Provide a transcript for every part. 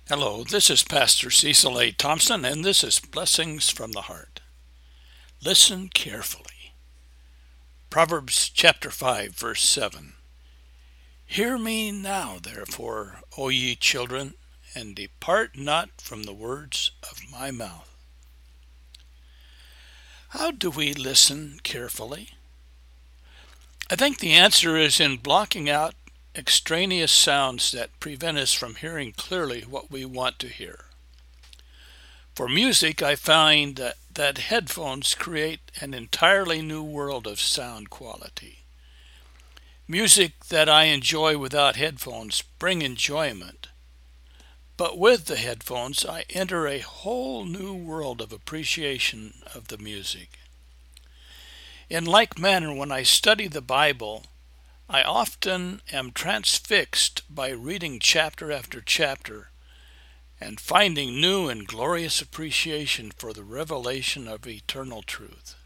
Hello, this is Pastor Cecil A. Thompson, and this is Blessings from the Heart. Listen carefully. Proverbs chapter 5, verse 7. Hear me now, therefore, O ye children, and depart not from the words of my mouth. How do we listen carefully? I think the answer is in blocking out extraneous sounds that prevent us from hearing clearly what we want to hear. For music, I find that headphones create an entirely new world of sound quality. Music that I enjoy without headphones bring enjoyment, but with the headphones, I enter a whole new world of appreciation of the music. In like manner, when I study the Bible, I often am transfixed by reading chapter after chapter and finding new and glorious appreciation for the revelation of eternal truth.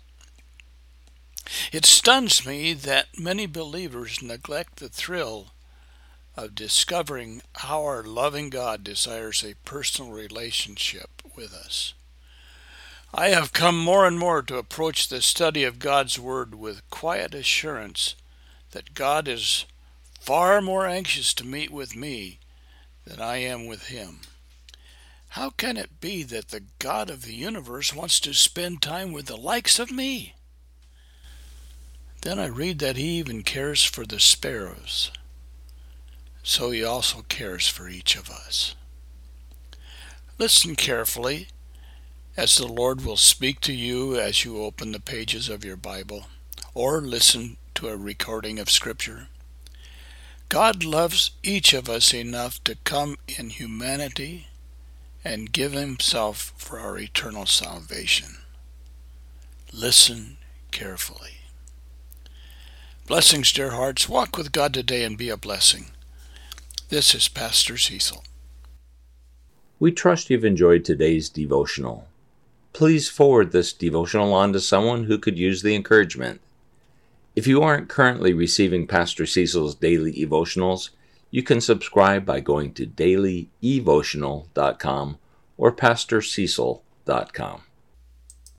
It stuns me that many believers neglect the thrill of discovering how our loving God desires a personal relationship with us. I have come more and more to approach the study of God's Word with quiet assurance that God is far more anxious to meet with me than I am with Him. How can it be that the God of the universe wants to spend time with the likes of me? Then I read that He even cares for the sparrows, so He also cares for each of us. Listen carefully as the Lord will speak to you as you open the pages of your Bible or listen to a recording of Scripture. God loves each of us enough to come in humanity and give Himself for our eternal salvation. Listen carefully. Blessings, dear hearts. Walk with God today and be a blessing. This is Pastor Cecil. We trust you've enjoyed today's devotional. Please forward this devotional on to someone who could use the encouragement. If you aren't currently receiving Pastor Cecil's daily devotionals, you can subscribe by going to dailyevotional.com or pastorcecil.com.